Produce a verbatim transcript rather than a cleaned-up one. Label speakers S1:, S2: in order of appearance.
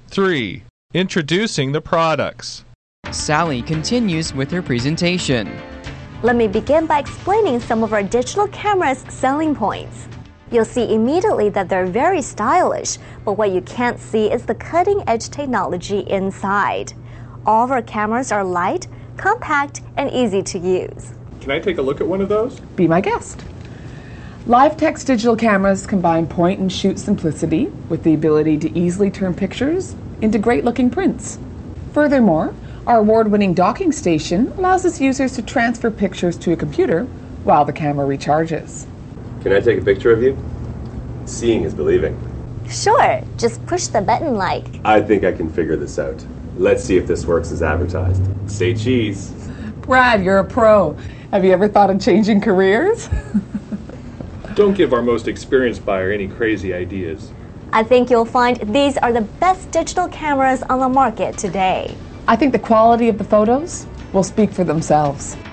S1: three. Introducing the products.
S2: Sally continues with her presentation.
S3: Let me begin by explaining some of our digital cameras' selling points. You'll see immediately that they're very stylish, but what you can't see is the cutting-edge technology inside. All of our cameras are light, compact, and easy to use.
S4: Can I take a look at one of those?
S5: Be my guest. LiveTech's digital cameras combine point-and-shoot simplicity with the ability to easily turn pictures into great-looking prints. Furthermore, our award-winning docking station allows its users to transfer pictures to a computer while the camera recharges.
S6: Can I take a picture of you? Seeing is believing.
S3: Sure, just push the button like.
S6: I think I can figure this out. Let's see if this works as advertised. Say cheese.
S5: Brad, you're a pro. Have you ever thought of changing careers?
S4: Don't give our most experienced buyer any crazy ideas.
S3: I think you'll find these are the best digital cameras on the market today.
S5: I think the quality of the photos will speak for themselves.